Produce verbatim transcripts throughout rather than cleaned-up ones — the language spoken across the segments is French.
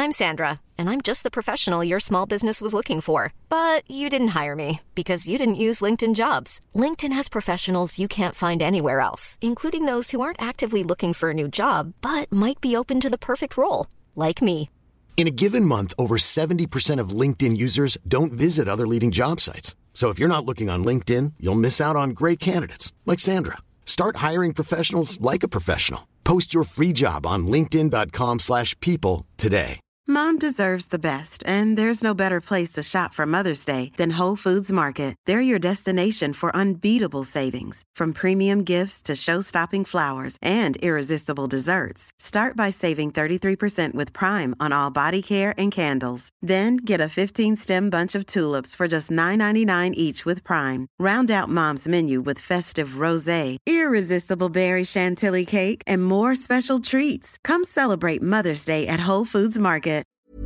I'm Sandra, and I'm just the professional your small business was looking for. But you didn't hire me because you didn't use LinkedIn Jobs. LinkedIn has professionals you can't find anywhere else, including those who aren't actively looking for a new job, but might be open to the perfect role, like me. In a given month, over seventy percent of LinkedIn users don't visit other leading job sites. So if you're not looking on LinkedIn, you'll miss out on great candidates like Sandra. Start hiring professionals like a professional. Post your free job on linkedin.com slash people today. Mom deserves the best, and there's no better place to shop for Mother's Day than Whole Foods Market. They're your destination for unbeatable savings, from premium gifts to show-stopping flowers and irresistible desserts. Start by saving thirty-three percent with Prime on all body care and candles. Then get a fifteen-stem bunch of tulips for just nine ninety-nine each with Prime. Round out Mom's menu with festive rosé, irresistible berry chantilly cake, and more special treats. Come celebrate Mother's Day at Whole Foods Market.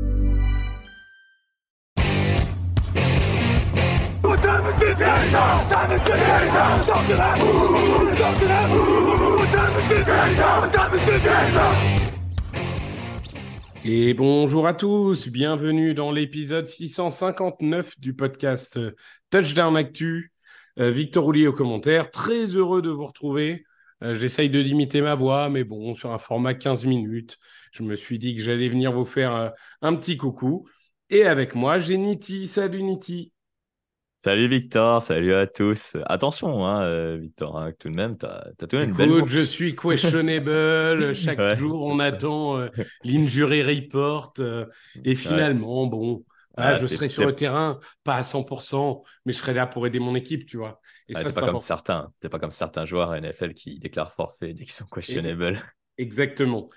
Et bonjour à tous, bienvenue dans l'épisode six cent cinquante-neuf du podcast Touchdown Actu. Euh, Victor Roulier aux commentaires, très heureux de vous retrouver. Euh, j'essaye de limiter ma voix, mais bon, sur un format quinze minutes, je me suis dit que j'allais venir vous faire euh, un petit coucou. Et avec moi, j'ai Niti. Salut Niti. Salut Victor, salut à tous. Attention, hein, euh, Victor, hein, tout de même, tu as tout de même une belle Écoute, voix. je suis questionable. Chaque Ouais. jour, on attend euh, l'injury report. euh, et finalement, bon, voilà, Ah, je t'es- serai sur t'es- le terrain, pas à cent pour cent, mais je serai là pour aider mon équipe, tu vois. Et ah, ça, t'es c'est pas comme important. certains, t'es pas comme certains joueurs N F L qui déclarent forfait dès qu'ils sont questionnables. Exactement.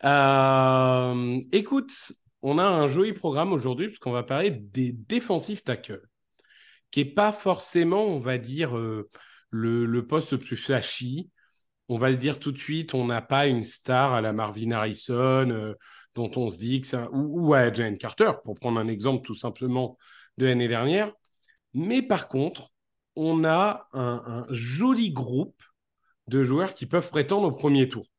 Euh, écoute, on a un joli programme aujourd'hui parce qu'on va parler des défensifs tackles, qui n'est pas forcément, on va dire, euh, le, le poste le plus flashy. On va le dire tout de suite, on n'a pas une star à la Marvin Harrison euh, dont on se dit que c'est un... ou, ou à Jalen Carter, pour prendre un exemple tout simplement de l'année dernière. Mais par contre, on a un, un joli groupe de joueurs qui peuvent prétendre au premier tour.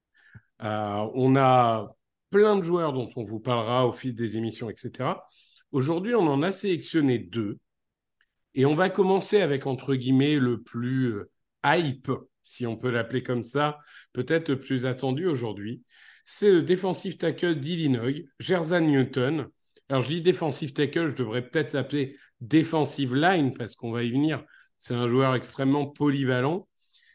Euh, on a plein de joueurs dont on vous parlera au fil des émissions, et cetera. Aujourd'hui, on en a sélectionné deux. Et on va commencer avec, entre guillemets, le plus euh, hype, si on peut l'appeler comme ça, peut-être le plus attendu aujourd'hui. C'est le defensive tackle d'Illinois, Jerzan Newton. Alors, je dis defensive tackle, je devrais peut-être l'appeler defensive line, parce qu'on va y venir. C'est un joueur extrêmement polyvalent.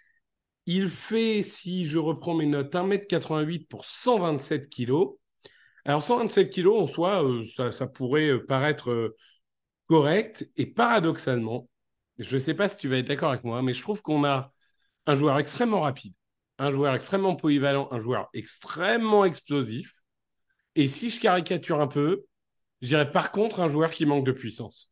Il fait, si je reprends mes notes, un mètre quatre-vingt-huit pour cent vingt-sept kilos. Alors, cent vingt-sept kilos, en soi, euh, ça, ça pourrait euh, paraître euh, correct. Et paradoxalement, je ne sais pas si tu vas être d'accord avec moi, mais je trouve qu'on a un joueur extrêmement rapide, un joueur extrêmement polyvalent, un joueur extrêmement explosif. Et si je caricature un peu, je dirais par contre un joueur qui manque de puissance.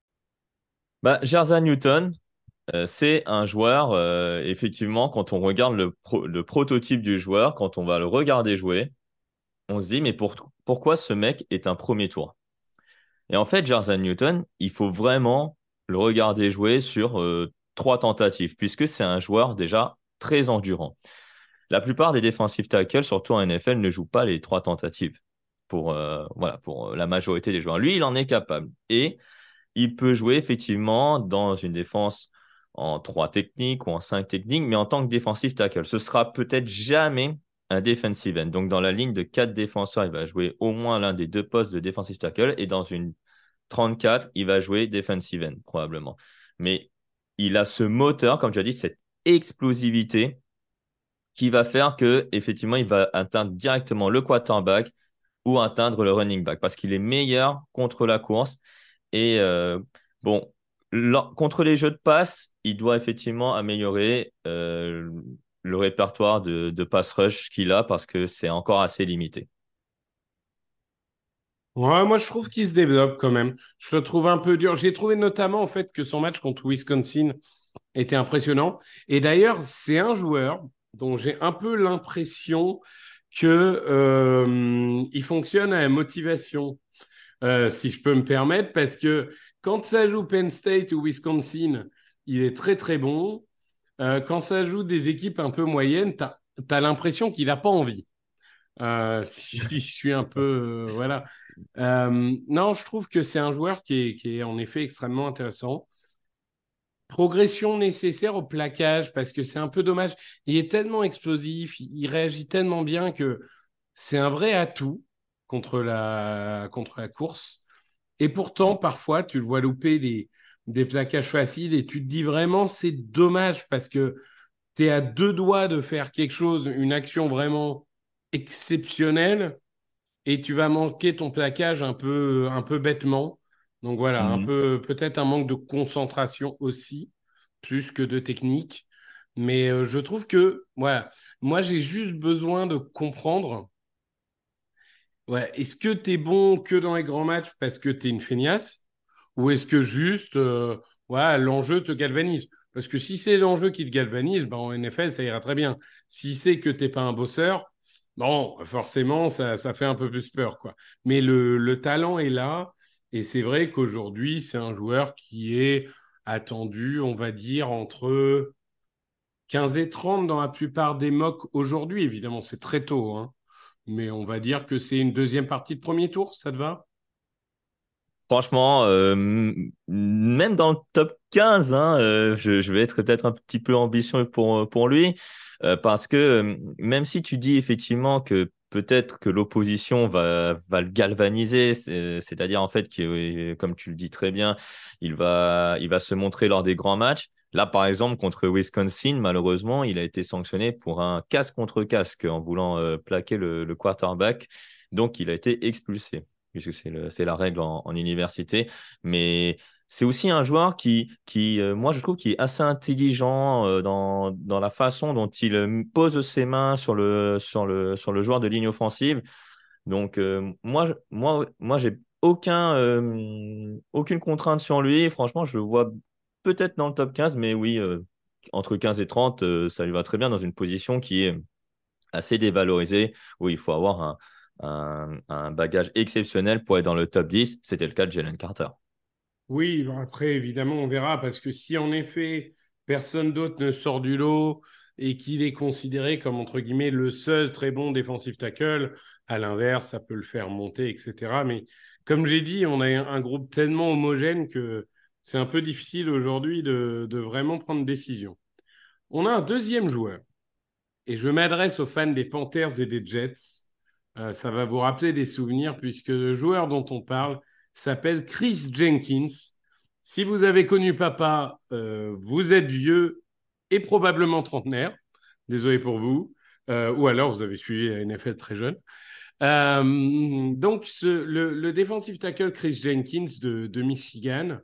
Bah, Jerzan Newton, euh, c'est un joueur, euh, effectivement, quand on regarde le, pro- le prototype du joueur, quand on va le regarder jouer, on se dit, mais pour- pourquoi ce mec est un premier tour? Et en fait, Jerzan Newton, il faut vraiment le regarder jouer sur euh, trois tentatives, puisque c'est un joueur déjà très endurant. La plupart des defensive tackles, surtout en N F L, ne jouent pas les trois tentatives pour, euh, voilà, pour la majorité des joueurs. Lui, il en est capable. Et il peut jouer effectivement dans une défense en trois techniques ou en cinq techniques, mais en tant que defensive tackle. Ce sera peut-être jamais un defensive end. Donc, dans la ligne de quatre défenseurs, il va jouer au moins l'un des deux postes de defensive tackle. Et dans une trente-quatre, il va jouer defensive end, probablement. Mais il a ce moteur, comme tu as dit, cette explosivité qui va faire que effectivement, il va atteindre directement le quarterback ou atteindre le running back parce qu'il est meilleur contre la course. Et euh, bon, lors- contre les jeux de passe, il doit effectivement améliorer euh, le répertoire de, de pass rush qu'il a parce que c'est encore assez limité. Ouais, moi je trouve qu'il se développe quand même. Je le trouve un peu dur. J'ai trouvé notamment en fait que son match contre Wisconsin était impressionnant. Et d'ailleurs, c'est un joueur dont j'ai un peu l'impression que euh, il fonctionne à la motivation, euh, si je peux me permettre, parce que quand ça joue Penn State ou Wisconsin, il est très très bon. Euh, quand ça joue des équipes un peu moyennes, t'as, t'as l'impression qu'il n'a pas envie. Euh, si je suis un peu, euh, voilà. Euh, non, je trouve que c'est un joueur qui est, qui est en effet extrêmement intéressant. Progression nécessaire au plaquage parce que c'est un peu dommage. Il est tellement explosif, il, il réagit tellement bien que c'est un vrai atout contre la, contre la course. Et pourtant, parfois, tu le vois louper des, des plaquages faciles et tu te dis vraiment, c'est dommage parce que tu es à deux doigts de faire quelque chose, une action vraiment exceptionnelle et tu vas manquer ton plaquage un peu, un peu bêtement. Donc voilà, un Mhm. peu, peut-être un manque de concentration aussi, plus que de technique. Mais euh, je trouve que, voilà, moi j'ai juste besoin de comprendre, ouais, est-ce que tu es bon que dans les grands matchs parce que tu es une feignasse ou est-ce que juste, euh, voilà, l'enjeu te galvanise? Parce que si c'est l'enjeu qui te galvanise, ben en N F L, ça ira très bien. Si c'est que t'es pas un bosseur, bon, forcément, ça, ça fait un peu plus peur, quoi. Mais le, le talent est là, et c'est vrai qu'aujourd'hui, c'est un joueur qui est attendu, on va dire, entre quinze et trente dans la plupart des mocks aujourd'hui. Évidemment, c'est très tôt, hein. Mais on va dire que c'est une deuxième partie de premier tour, ça te va? Franchement, euh, m- même dans le top quinze, hein, euh, je, je vais être peut-être un petit peu ambitieux pour, pour lui, euh, parce que euh, même si tu dis effectivement que peut-être que l'opposition va, va le galvaniser, c'est- c'est-à-dire en fait que, euh, comme tu le dis très bien, il va, il va se montrer lors des grands matchs. Là, par exemple, contre Wisconsin, malheureusement, il a été sanctionné pour un casque contre casque en voulant euh, plaquer le, le quarterback. Donc, il a été expulsé puisque c'est le, c'est la règle en, en université. Mais c'est aussi un joueur qui, qui euh, moi, je trouve, qui est assez intelligent euh, dans, dans la façon dont il euh, pose ses mains sur le, sur le, sur le joueur de ligne offensive. Donc, euh, moi, je- moi, moi, j'ai aucun, euh, aucune contrainte sur lui. Franchement, je le vois peut-être dans le top quinze, mais oui, euh, entre quinze et trente, euh, ça lui va très bien dans une position qui est assez dévalorisé, où il faut avoir un, un, un bagage exceptionnel pour être dans le top dix. C'était le cas de Jalen Carter. Oui, bon, après, évidemment, on verra, parce que si en effet, personne d'autre ne sort du lot et qu'il est considéré comme, entre guillemets, le seul très bon défensif tackle, à l'inverse, ça peut le faire monter, et cetera. Mais comme j'ai dit, on a un un groupe tellement homogène que c'est un peu difficile aujourd'hui de, de vraiment prendre décision. On a un deuxième joueur, et je m'adresse aux fans des Panthers et des Jets. Euh, ça va vous rappeler des souvenirs, puisque le joueur dont on parle s'appelle Chris Jenkins. Si vous avez connu papa, euh, vous êtes vieux et probablement trentenaire. Désolé pour vous. Euh, ou alors vous avez suivi la N F L très jeune. Euh, donc, ce, le, le defensive tackle Chris Jenkins de, de Michigan,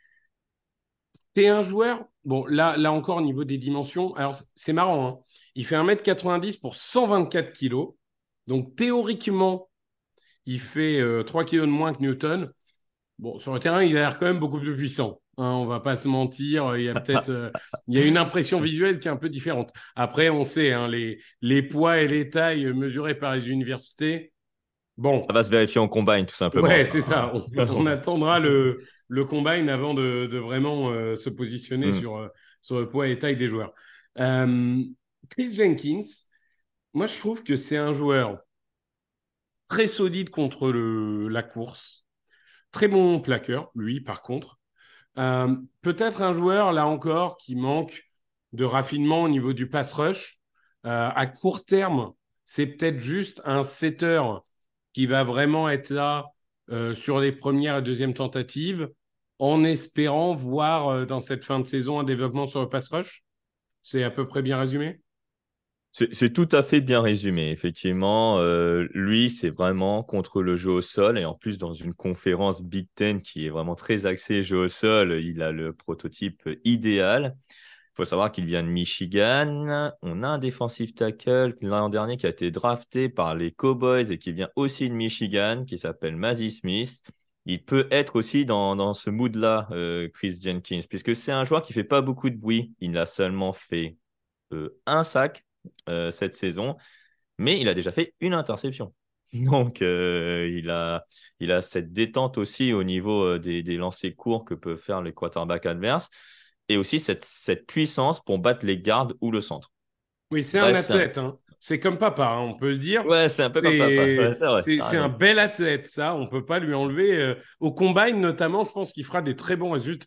c'est un joueur, bon, là, là encore au niveau des dimensions, alors c'est marrant, hein. Il fait un mètre quatre-vingt-dix pour cent vingt-quatre kilos. Donc théoriquement, il fait euh, trois kilos de moins que Newton. Bon, sur le terrain, il a l'air quand même beaucoup plus puissant, hein, on va pas se mentir. Il y a peut-être euh, il y a une impression visuelle qui est un peu différente. Après, on sait, hein, les, les poids et les tailles mesurés par les universités. Ça Bon, va se vérifier en combine, tout simplement, ouais, ça, c'est ça. On, hein. on attendra le, le combine avant de, de vraiment euh, se positionner Hmm. sur, euh, sur le poids et taille des joueurs. Euh, Chris Jenkins, moi je trouve que c'est un joueur très solide contre le, la course, très bon plaqueur, lui par contre. Euh, peut-être un joueur, là encore, qui manque de raffinement au niveau du pass rush. Euh, à court terme, c'est peut-être juste un setter qui va vraiment être là euh, sur les premières et deuxièmes tentatives, en espérant voir euh, dans cette fin de saison un développement sur le pass rush. C'est à peu près bien résumé? C'est c'est tout à fait bien résumé, effectivement. Euh, lui, c'est vraiment contre le jeu au sol et en plus dans une conférence Big Ten qui est vraiment très axée jeu au sol, il a le prototype idéal. Il faut savoir qu'il vient de Michigan. On a un défensif tackle l'an dernier qui a été drafté par les Cowboys et qui vient aussi de Michigan, qui s'appelle Mazi Smith. Il peut être aussi dans, dans ce mood-là, euh, Chris Jenkins, puisque c'est un joueur qui fait pas beaucoup de bruit. Il a seulement fait euh, un sac euh, cette saison, mais il a déjà fait une interception. Donc, euh, il a, il a cette détente aussi au niveau euh, des, des lancers courts que peuvent faire les quarterbacks adverses et aussi cette, cette puissance pour battre les gardes ou le centre. Oui, c'est un Bref, c'est un, athlète, hein. c'est comme papa, hein, on peut le dire. Ouais, c'est un peu comme papa. Ouais, C'est, c'est vrai, c'est, t'as c'est un raison. bel athlète, ça. On peut pas lui enlever. euh, Au combine, notamment, je pense qu'il fera des très bons résultats.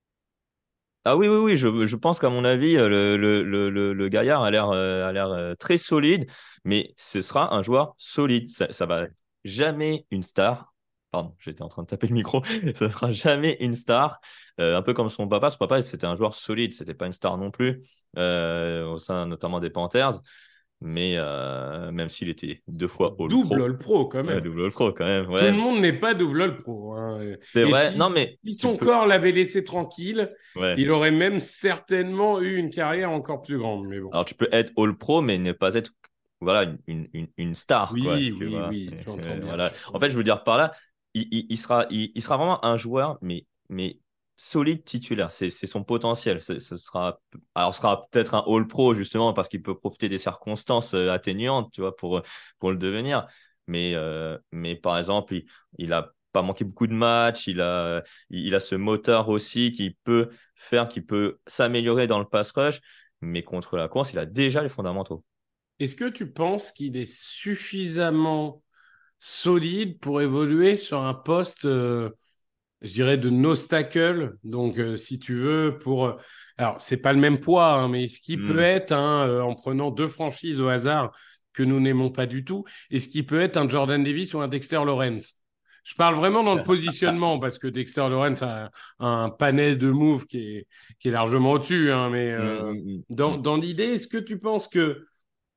Ah oui, oui, oui, je, je pense qu'à mon avis, euh, le, le, le, le, le Gaillard a l'air euh, a l'air euh, très solide, mais ce sera un joueur solide. Ça, ça va jamais une star. Pardon, j'étais en train de taper le micro. Ça sera jamais une star. Euh, un peu comme son papa. Son papa, c'était un joueur solide. C'était pas une star non plus, euh, au sein notamment des Panthers. Mais euh, même s'il était deux fois Double All-Pro. All-Pro, quand Ouais, même. double All-Pro quand même. Tout le Ouais, monde n'est pas double All-Pro, hein. c'est Et vrai. Non, si, mais si tu son peux. corps l'avait laissé tranquille, Ouais. il aurait même certainement eu une carrière encore plus grande. Mais bon. Alors, tu peux être All-Pro, mais ne pas être voilà, une, une, une star, quoi. Oui, Tu oui, vois. oui, Et, j'entends euh, bien, voilà. j'entends En fait, bien. je veux dire par là, il, il, il sera, il, il sera vraiment un joueur, mais, mais solide titulaire. C'est, c'est son potentiel. C'est- Ce sera, alors, ce sera peut-être un All-Pro, justement, parce qu'il peut profiter des circonstances euh, atténuantes, tu vois, pour, pour le devenir. Mais, euh, mais par exemple, il, il a pas manqué beaucoup de matchs. Il a, il a ce moteur aussi qui peut faire, qui peut s'améliorer dans le pass rush. Mais contre la course, il a déjà les fondamentaux. Est-ce que tu penses qu'il est suffisamment solide pour évoluer sur un poste, euh, je dirais, de nose tackle? Donc, euh, si tu veux, pour... euh, Alors, c'est pas le même poids, hein, mais ce qui peut Hmm. être, hein, euh, en prenant deux franchises au hasard que nous n'aimons pas du tout, et ce qui peut être un Jordan Davis ou un Dexter Lawrence. Je parle vraiment dans le positionnement, parce que Dexter Lawrence a un, un panel de moves qui est, qui est largement au-dessus, hein, mais Hmm, euh, hmm, hmm, dans, hmm. dans l'idée, est-ce que tu penses que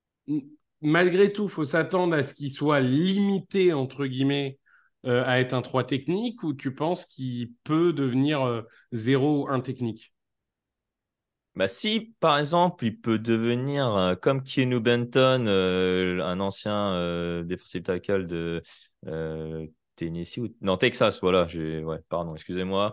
malgré tout, il faut s'attendre à ce qu'il soit limité, entre guillemets, euh, à être un trois technique, ou tu penses qu'il peut devenir euh, zéro un technique? Bah, si, par exemple, il peut devenir euh, comme Keanu Benton, euh, un ancien euh, defensive tackle de euh, Tennessee ou non, Texas, voilà, j'ai ouais, pardon, excusez-moi.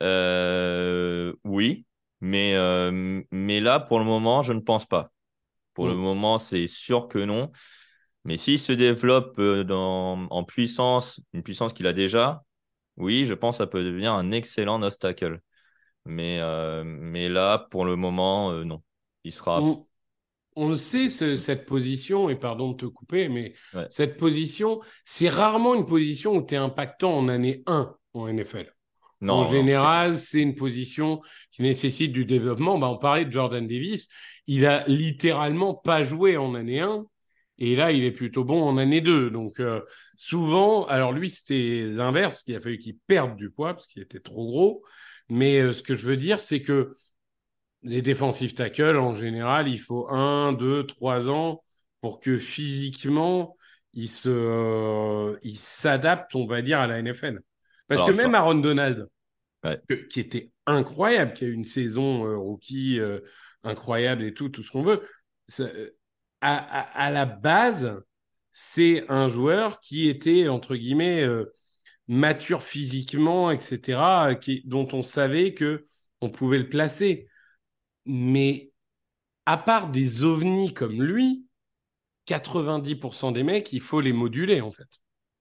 Euh, oui, mais euh, mais là pour le moment, je ne pense pas. Pour le Mm. moment, c'est sûr que non. Mais s'il se développe euh, dans, en puissance, une puissance qu'il a déjà, oui, je pense que ça peut devenir un excellent nose tackle. Mais, euh, mais là, pour le moment, euh, non. Il sera. On, on le sait, ce- cette position, et pardon de te couper, mais Ouais. cette position, c'est rarement une position où tu es impactant en année un en N F L. En Non, non, c'est clair. général, c'est une position qui nécessite du développement. Bah, on parlait de Jordan Davis. Il a littéralement pas joué en année un. Et là, il est plutôt bon en année deux. Donc, euh, souvent, alors lui, c'était l'inverse, qu'il a fallu qu'il perde du poids parce qu'il était trop gros. Mais euh, ce que je veux dire, c'est que les défensifs tackles, en général, il faut un, deux, trois ans pour que physiquement, ils se, euh, ils s'adaptent, on va dire, à la N F L. Parce que Alors, je même vois. Aaron Donald, Ouais. que- qui était incroyable, qui a eu une saison euh, rookie euh, incroyable et tout, tout ce qu'on veut. Ça- À, à- à la base, c'est un joueur qui était, entre guillemets, euh, mature physiquement, et cetera, qui, dont on savait que on pouvait le placer. Mais à part des ovnis comme lui, quatre-vingt-dix pour cent des mecs, il faut les moduler, en fait.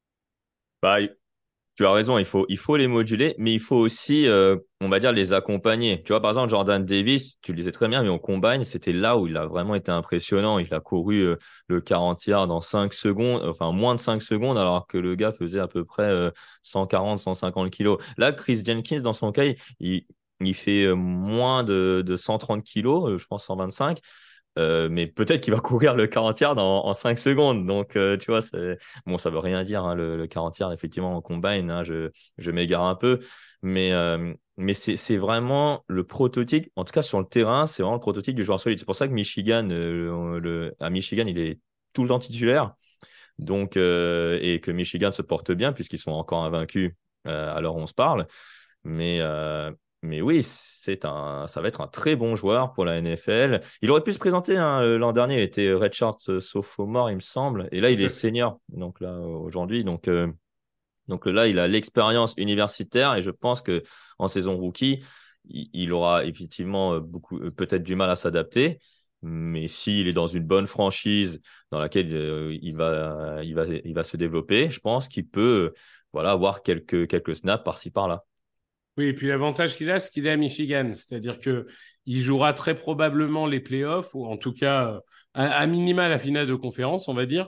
Bah, tu as raison, il faut, il faut les moduler, mais il faut aussi, euh, on va dire, les accompagner. Tu vois, par exemple, Jordan Davis, tu le disais très bien, mais en combine, c'était là où il a vraiment été impressionnant. Il a couru euh, le quarante yards en cinq secondes, enfin moins de cinq secondes, alors que le gars faisait à peu près euh, cent quarante, cent cinquante kilos. Là, Chris Jenkins, dans son cas, il, il fait euh, moins de, de cent trente kilos, euh, je pense cent vingt-cinq. Euh, mais peut-être qu'il va courir le quarante yards en, en cinq secondes. Donc, euh, tu vois, c'est... Bon, ça veut rien dire, hein, le, le quarante yards, effectivement, en combine. Hein, je, je m'égare un peu. Mais, euh, mais c'est, c'est vraiment le prototype. En tout cas, sur le terrain, c'est vraiment le prototype du joueur solide. C'est pour ça que Michigan, euh, le, à Michigan, il est tout le temps titulaire. Donc, euh, et que Michigan se porte bien, puisqu'ils sont encore invaincus euh, à l'heure où on se parle. Mais, euh, mais oui, c'est un, ça va être un très bon joueur pour la N F L. Il aurait pu se présenter hein, euh, l'an dernier, il était redshirt euh, sophomore, il me semble. Et là, Tout il est à fait. senior donc là, aujourd'hui. Donc, euh, donc là, il a l'expérience universitaire et je pense que en saison rookie, il, il aura effectivement euh, beaucoup, euh, peut-être du mal à s'adapter. Mais s'il est dans une bonne franchise dans laquelle euh, il va, il va, il va se développer, je pense qu'il peut, euh, voilà, avoir quelques, quelques snaps par-ci par-là. Oui, et puis l'avantage qu'il a, c'est qu'il est à Michigan. C'est-à-dire que il jouera très probablement les playoffs, ou en tout cas, à, à minima la finale de conférence, on va dire.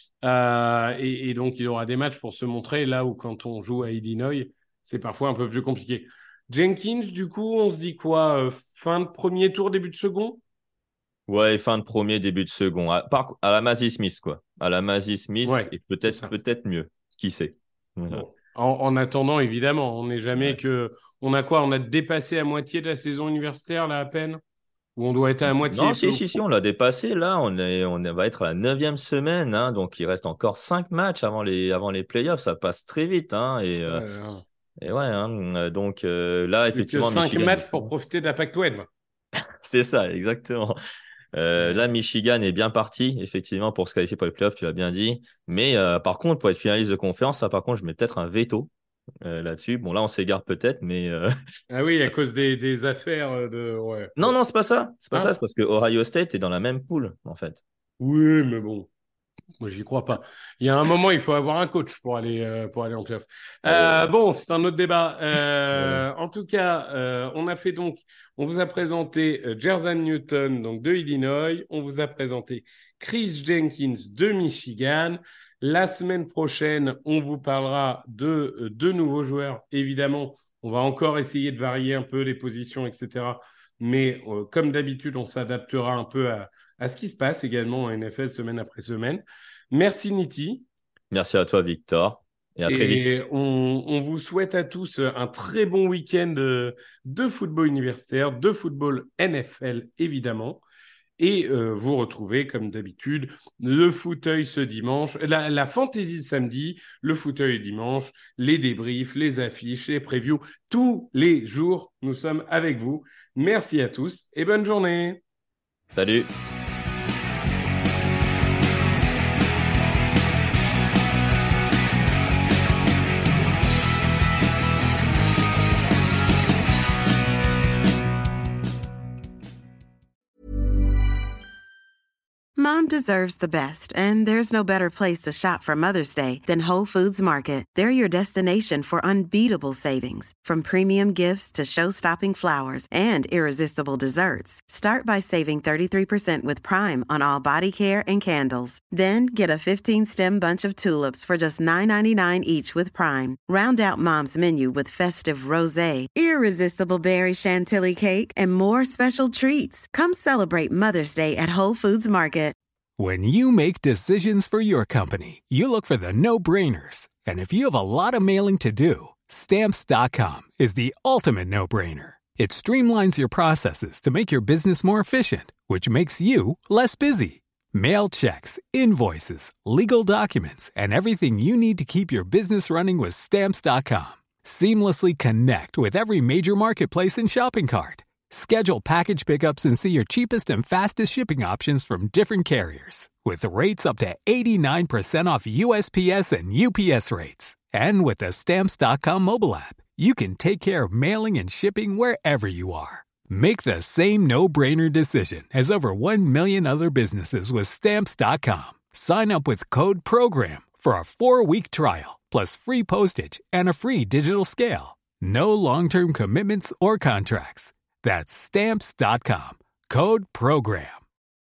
Euh, et, et donc, il aura des matchs pour se montrer, là où quand on joue à Illinois, c'est parfois un peu plus compliqué. Jenkins, du coup, on se dit quoi? euh, Fin de premier tour, début de second? Ouais, fin de premier, début de second. À, par, à la Mazzy Smith, quoi. À la Mazzy Smith, Ouais, et c'est peut-être ça. peut-être mieux. Qui sait? Voilà. Bon. En, en attendant, évidemment, on n'est jamais Ouais. que... On a quoi? On a dépassé à moitié de la saison universitaire, là, à peine? Ou on doit être à moitié Non, et peu si, au si, si, fond? on l'a dépassé. Là, on est, on est- va être à la neuvième semaine, hein, donc il reste encore cinq matchs avant les, avant les playoffs. Ça passe très vite, hein, et, euh, Euh, et ouais, hein, euh, donc euh, là, plus que effectivement, cinq Michigan est matchs très pour bon. profiter de la Pac-douze. C'est ça, exactement. Euh, là, Euh, Michigan est bien parti, effectivement, pour se qualifier pour les playoffs, tu l'as bien dit. Mais euh, par contre, pour être finaliste de conférence, ça, par contre, je mets peut-être un veto euh, là-dessus. Bon, là, on s'égare peut-être, mais euh, Ah oui, à cause des, des affaires euh, de... Ouais, non, bon. non, c'est pas ça. C'est pas ça. C'est Hein? parce que Ohio State est dans la même poule, en fait. Oui, mais bon. Moi, j'y crois pas. Il y a un moment, il faut avoir un coach pour aller, euh, pour aller en playoff. Euh, Euh, bon, c'est un autre débat. voilà. Euh, en tout cas, euh, on a fait donc, on vous a présenté euh, Jerzan Newton, donc de Illinois. On vous a présenté Chris Jenkins de Michigan. La semaine prochaine, on vous parlera de euh, deux nouveaux joueurs. Évidemment, on va encore essayer de varier un peu les positions, et cetera. Mais euh, comme d'habitude, on s'adaptera un peu à, à ce qui se passe également en N F L semaine après semaine. Merci Niti. Merci à toi, Victor, et à très vite. Et on, on vous souhaite à tous un très bon week-end de, de football universitaire, de football N F L évidemment. Et euh, vous retrouvez, comme d'habitude, le fauteuil ce dimanche, la, la fantaisie samedi, le fauteuil dimanche, les débriefs, les affiches, les previews. Tous les jours, nous sommes avec vous. Merci à tous et bonne journée. Salut. Mom deserves the best, and there's no better place to shop for Mother's Day than Whole Foods Market. They're your destination for unbeatable savings, from premium gifts to show-stopping flowers and irresistible desserts. Start by saving thirty-three percent with Prime on all body care and candles. Then get a fifteen-stem bunch of tulips for just nine ninety-nine each with Prime. Round out Mom's menu with festive rosé, irresistible berry chantilly cake, and more special treats. Come celebrate Mother's Day at Whole Foods Market. When you make decisions for your company, you look for the no-brainers. And if you have a lot of mailing to do, Stamps dot com is the ultimate no-brainer. It streamlines your processes to make your business more efficient, which makes you less busy. Mail checks, invoices, legal documents, and everything you need to keep your business running with Stamps dot com. Seamlessly connect with every major marketplace and shopping cart. Schedule package pickups and see your cheapest and fastest shipping options from different carriers. With rates up to eighty-nine percent off U S P S and U P S rates. And with the Stamps dot com mobile app, you can take care of mailing and shipping wherever you are. Make the same no-brainer decision as over one million other businesses with Stamps dot com. Sign up with code PROGRAM for a four-week trial, plus free postage and a free digital scale. No long-term commitments or contracts. That's Stamps dot com. Code PROGRAM.